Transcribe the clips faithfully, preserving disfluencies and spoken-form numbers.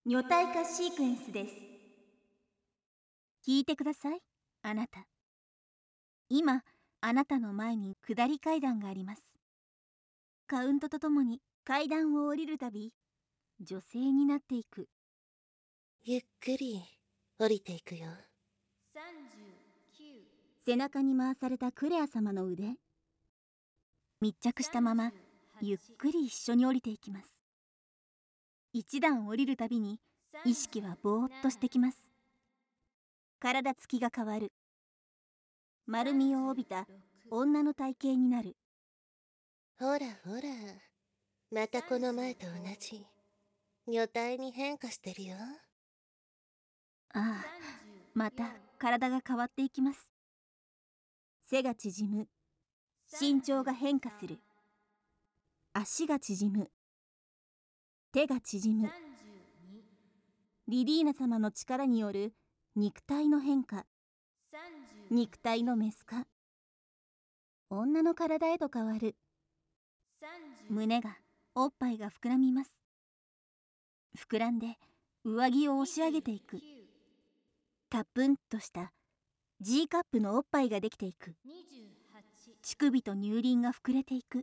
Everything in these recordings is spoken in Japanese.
女体化シークエンスです。聞いてください、あなた。今、あなたの前に下り階段があります。カウントとともに階段を降りるたび、女性になっていく。 ゆっくり降りていくよ。 さんじゅうきゅう。背中に回されたクレア様の腕。密着したまま、ゆっくり一緒に降りていきます。一段降りるたびに、意識はぼーっとしてきます。体つきが変わる。丸みを帯びた女の体型になる。 ほらほら、またこの前と同じ女体に変化してるよ。 ああ、また体が変わっていきます。背が縮む。身長が変化する。足が縮む。手が縮む。リリーナ様の力による肉体の変化。肉体のメス化。女の体へと変わる。胸が、おっぱいが膨らみます。膨らんで上着を押し上げていく。たっぷんとした G カップのおっぱいができていく。乳首と乳輪が膨れていく。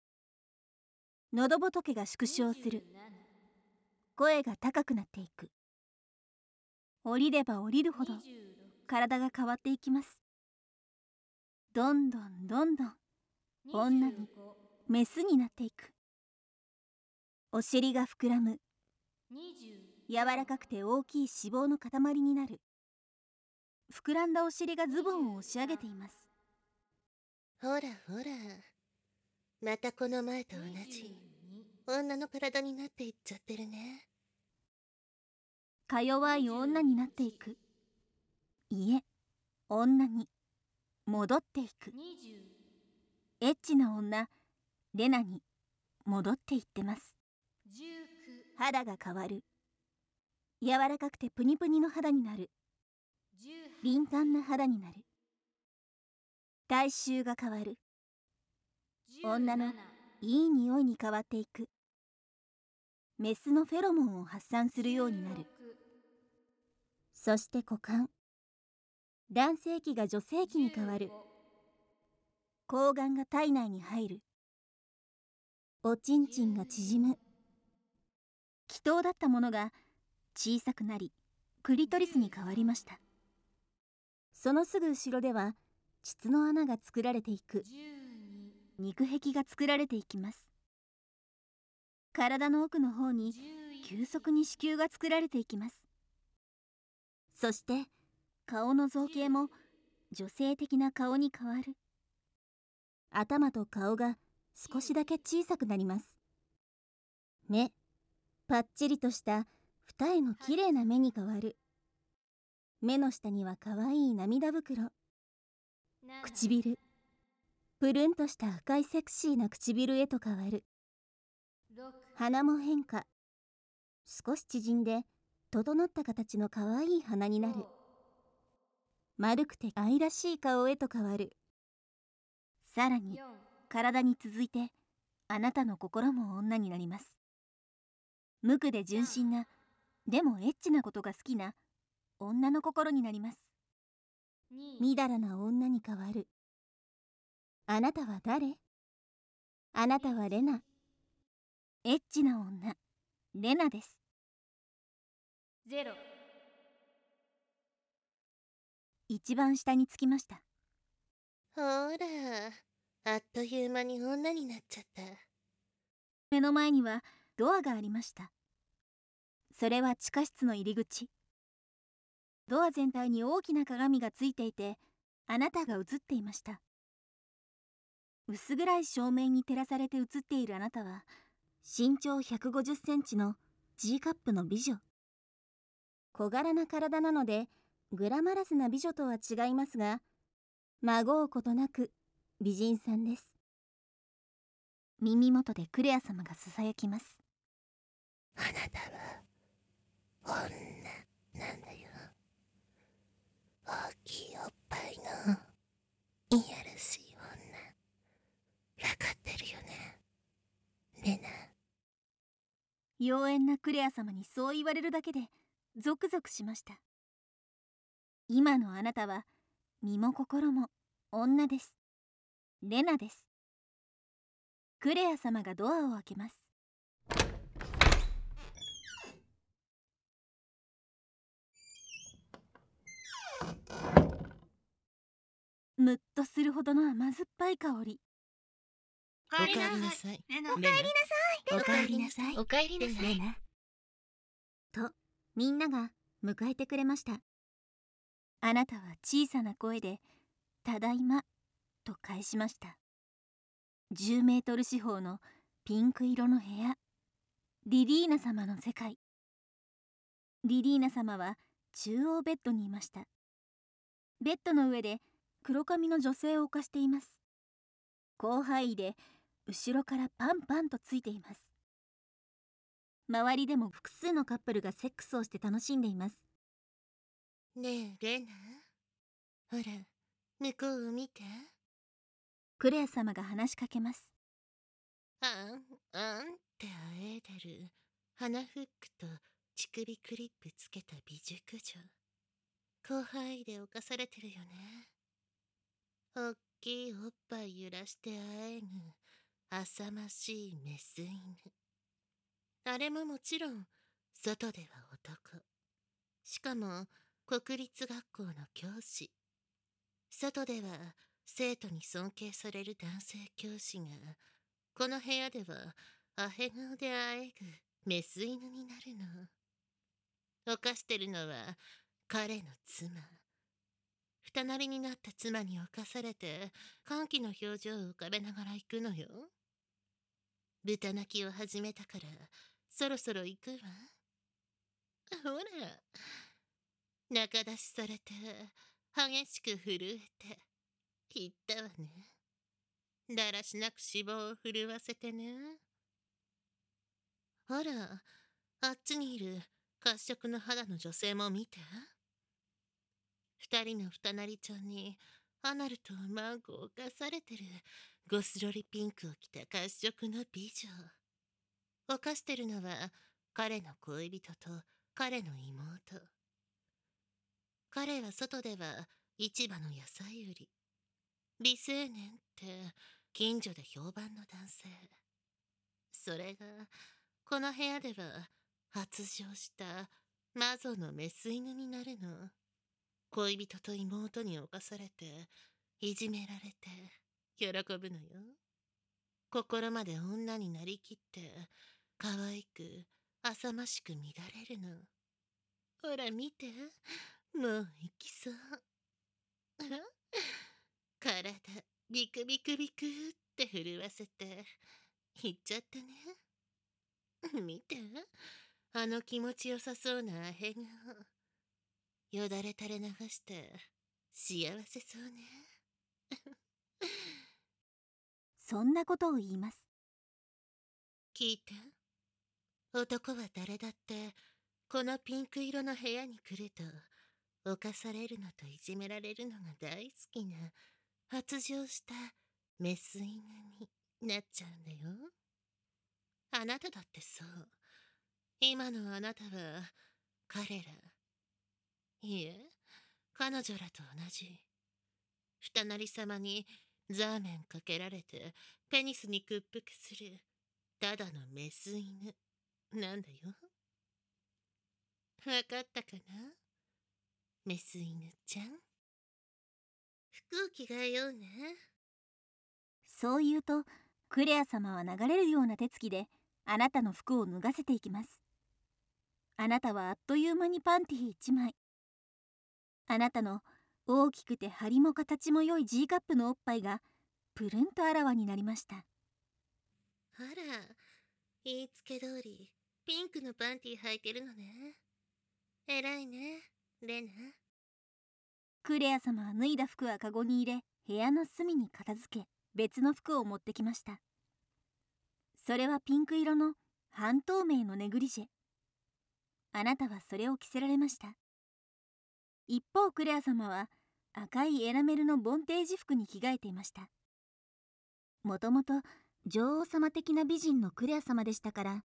喉仏が縮小する。声が高くなっていく。降りれば降りるほど体が変わっていきます。どんどんどんどん女にメスになっていく。お尻が膨らむ。柔らかくて大きい脂肪の塊になる。膨らんだお尻がズボンを押し上げています。 ほらほら、またこの前と同じ女の体になっていっちゃってるね。 か弱い女になっていく。いえ、女に戻っていく。エッチな女レナに戻っていってます。肌が変わる。柔らかくてプニプニの肌になる。敏感な肌になる。体臭が変わる。女のいい匂いに変わっていく。メスのフェロモンを発散するようになる。そして股間。男性器が女性器に変わる。睾丸が体内に入る。おちんちんが縮む。気筒だったものが小さくなり、クリトリスに変わりました。そのすぐ後ろでは膣の穴が作られていく。肉壁が作られていきます。体の奥の方に急速に子宮が作られていきます。そして顔の造形も女性的な顔に変わる。頭と顔が少しだけ小さくなります。目、パッチリとした二重のきれいな目に変わる。目の下にはかわいい涙袋。唇、プルンとした赤いセクシーな唇へと変わる。鼻も変化。少し縮んで整った形のかわいい鼻になる。丸くて愛らしい顔へと変わる。さらに体に続いてあなたの心も女になります。無垢で純真な、でもエッチなことが好きな女の心になります。みだらな女に変わる。あなたは誰？あなたはレナ。エッチな女、レナです。ゼロ。一番下につきました。 ほら、あっという間に女になっちゃった。 目の前にはドアがありました。それは地下室の入り口。ドア全体に大きな鏡がついていて、あなたが映っていました。薄暗い照明に照らされて映っているあなたは、身長ひゃくごじゅっセンチの G カップの美女。小柄な体なので、グラマラスな美女とは違いますが、まごうことなく美人さんです。耳元でクレア様がささやきます。 あなたは女なんだよ。大きいおっぱいのいやらしい女。わかってるよね、レナ。 妖艶なクレア様にそう言われるだけでゾクゾクしました。今のあなたは身も心も女です。レナです。クレア様がドアを開けます。むっとするほどの甘酸っぱい香り。 おかえりなさい。 レナ。 おかえりなさい。 おかえりなさい。 おかえりなさい。 レナ。とみんなが迎えてくれました。あなたは小さな声で「ただいま」と返しました。じゅうメートル四方のピンク色の部屋、リリーナ様の世界。リリーナ様は中央ベッドにいました。ベッドの上で黒髪の女性を犯しています。広範囲で後ろからパンパンとついています。周りでも複数のカップルがセックスをして楽しんでいます。 ねえ、レナ。ほら、向こうを見て。 クレア様が話しかけます。 あん、あんってあえいでる鼻フックと乳首クリップつけた美熟女。広範囲で犯されてるよね。おっきいおっぱい揺らしてあえぐ浅ましいメス犬。あれももちろん外では男。しかも国立学校の教師。外では生徒に尊敬される男性教師が、この部屋ではアヘ顔であえぐメス犬になるの。犯してるのは彼の妻。二なりになった妻に侵されて歓喜の表情を浮かべながら行くのよ。豚鳴きを始めたからそろそろ行くわ。ほら、仲出しされて激しく震えて言ったわね。だらしなく脂肪を震わせてね。ほら、あっちにいる褐色の肌の女性も見て。二人の二なりちゃんにアナルとマンコを犯されてるゴスロリピンクを着た褐色の美女。犯してるのは彼の恋人と彼の妹。彼は外では市場の野菜売り。美青年って近所で評判の男性。それがこの部屋では発情した魔女のメス犬になるの。恋人と妹に侵されていじめられて喜ぶのよ。心まで女になりきって可愛く浅ましく乱れるの。ほら見て、もう行きそう。体ビクビクビクって震わせて行っちゃったね。見て、あの気持ちよさそうなアヘ顔。よだれ垂れ流して幸せそうね。 そんなことを言います。 聞いて、男は誰だってこのピンク色の部屋に来ると犯されるのといじめられるのが大好きな発情したメス犬になっちゃうんだよ。あなただってそう。今のあなたは彼ら、いえ彼女らと同じ二なり様にザーメンかけられてペニスに屈服するただのメス犬なんだよ。わかったかな、メス犬ちゃん。服を着替えようね。 そう言うとクレア様は流れるような手つきであなたの服を脱がせていきます。あなたはあっという間にパンティー一枚。あなたの大きくて張りも形も良い G カップのおっぱいがプルンとあらわになりました。 あら、言いつけ通りピンクのパンティー履いてるのね。えらいね、レナ。 クレア様は脱いだ服はカゴに入れ部屋の隅に片付け別の服を持ってきました。それはピンク色の半透明のネグリジェ。あなたはそれを着せられました。一方クレア様は赤いエナメルのボンテージ服に着替えていました。もともと女王様的な美人のクレア様でしたから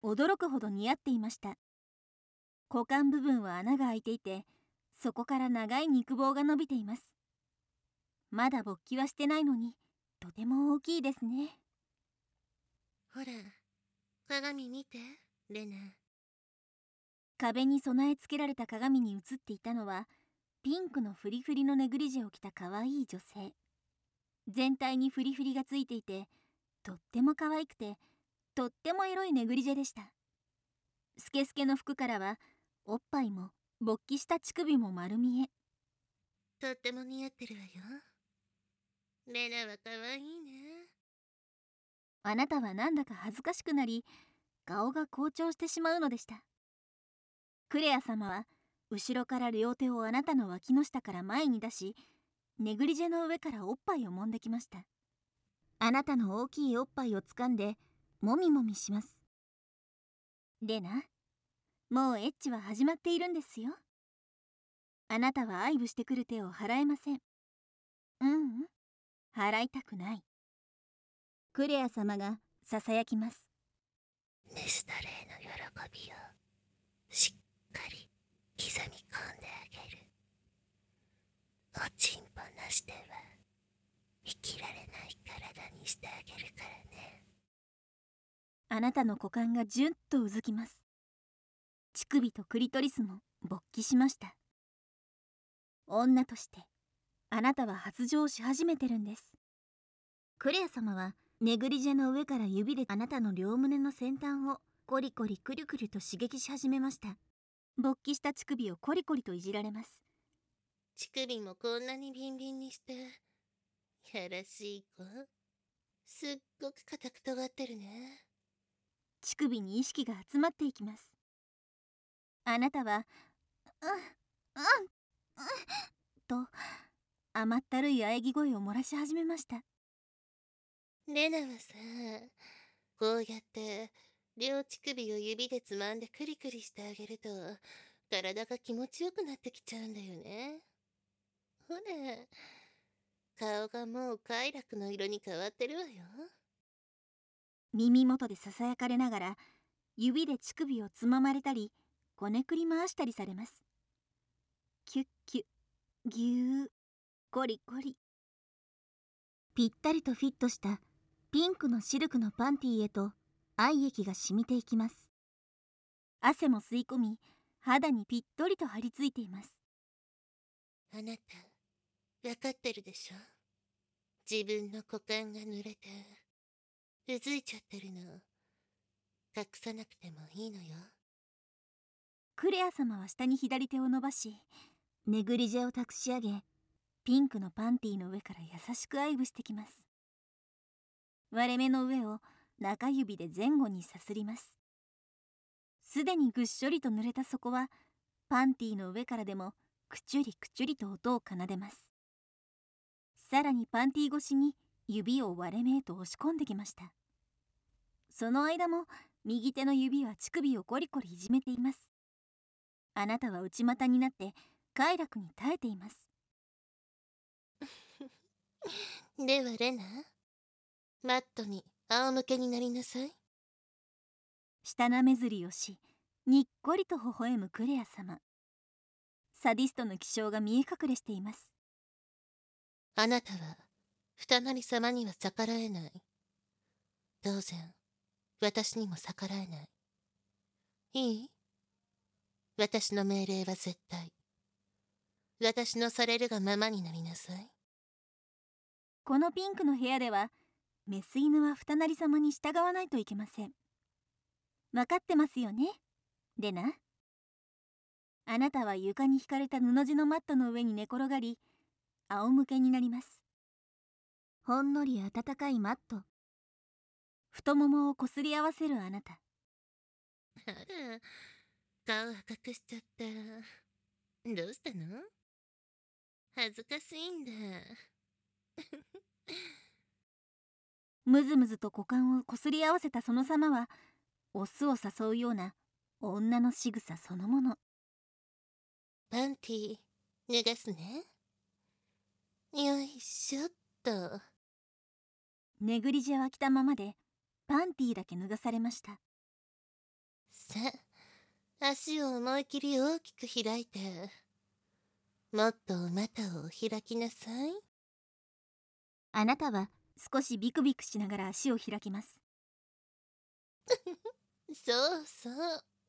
驚くほど似合っていました。股間部分は穴が開いていて、そこから長い肉棒が伸びています。まだ勃起はしてないのに、とても大きいですね。 ほら、鏡見て、レナ。 壁に備え付けられた鏡に映っていたのは、ピンクのフリフリのネグリジェを着た可愛い女性。全体にフリフリがついていて、とっても可愛くて、とってもエロいネグリジェでした。スケスケの服からは、おっぱいも勃起した乳首も丸見え。 とっても似合ってるわよ。レナは可愛いね。 あなたはなんだか恥ずかしくなり、顔が紅潮してしまうのでした。クレア様は後ろから両手をあなたの脇の下から前に出し、ネグリジェの上からおっぱいを揉んできました。あなたの大きいおっぱいを掴んでもみもみします。レナ、もうエッチは始まっているんですよ。あなたは愛撫してくる手を払えません。ううん、払いたくない。クレア様がささやきます。 メストレイの喜びをしっかり刻み込んであげる。おちんぽなしでは生きられない体にしてあげるからね。 あなたの股間がジュンとうずきます。乳首とクリトリスも勃起しました。女としてあなたは発情し始めてるんです。クレア様はネグリジェの上から指であなたの両胸の先端をコリコリクリクリと刺激し始めました。勃起した乳首をコリコリといじられます。 乳首もこんなにビンビンにして、やらしい子。すっごく硬く尖ってるね。 乳首に意識が集まっていきます。あなたは「うんうんうん」と甘ったるい喘ぎ声を漏らし始めました。 レナはさ、こうやって両乳首を指でつまんでクリクリしてあげると体が気持ちよくなってきちゃうんだよね。ほら、顔がもう快楽の色に変わってるわよ。 耳元でささやかれながら指で乳首をつままれたりこねくり回したりされます。キュッキュッぎゅーコリコリ。ぴったりとフィットしたピンクのシルクのパンティーへと愛液が染みていきます。汗も吸い込み肌にぴったりと張り付いています。 あなた、わかってるでしょ？自分の股間が濡れてうずいちゃってるの隠さなくてもいいのよ。 クレア様は下に左手を伸ばしネグリジェを託し上げ、ピンクのパンティーの上から優しく愛撫してきます。割れ目の上を中指で前後にさすります。すでにぐっしょりと濡れた底はパンティーの上からでもくちゅりくちゅりと音を奏でます。さらにパンティー越しに指を割れ目へと押し込んできました。その間も右手の指は乳首をコリコリいじめています。あなたは内股になって快楽に耐えています。 ではレナ、マットに仰向けになりなさい。 舌なめずりをしにっこりと微笑むクレア様。サディストの気性が見え隠れしています。 あなたは二成様には逆らえない。当然私にも逆らえない。いい？私の命令は絶対。私のされるがままになりなさい。 このピンクの部屋ではメス犬は二成様に従わないといけません。分かってますよね、レナ。あなたは床に引かれた布地のマットの上に寝転がり仰向けになります。ほんのり暖かいマット、太ももをこすり合わせるあなた。 あら、顔赤くしちゃった。どうしたの？恥ずかしいんだ。 むずむずと股間をこすり合わせたその様はオスを誘うような女の仕草そのもの。 パンティ脱がすね。よいしょっと。 ネグリジェは着たままでパンティーだけ脱がされました。 さあ、足を思い切り大きく開いて、もっと股を開きなさい。 あなたは少しビクビクしながら足を開きます。 そうそう。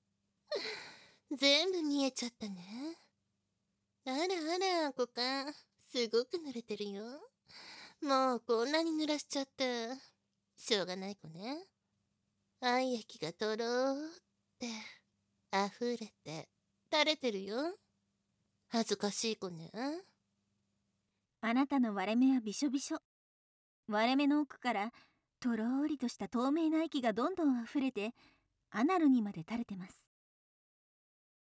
全部見えちゃったね。あらあら、股間、すごく濡れてるよ。もうこんなに濡らしちゃって、しょうがない子ね。愛液がとろーって溢れて垂れてるよ。恥ずかしい子ね。 あなたの割れ目はびしょびしょ。割れ目の奥からとろーりとした透明な液がどんどん溢れてアナルにまで垂れてます。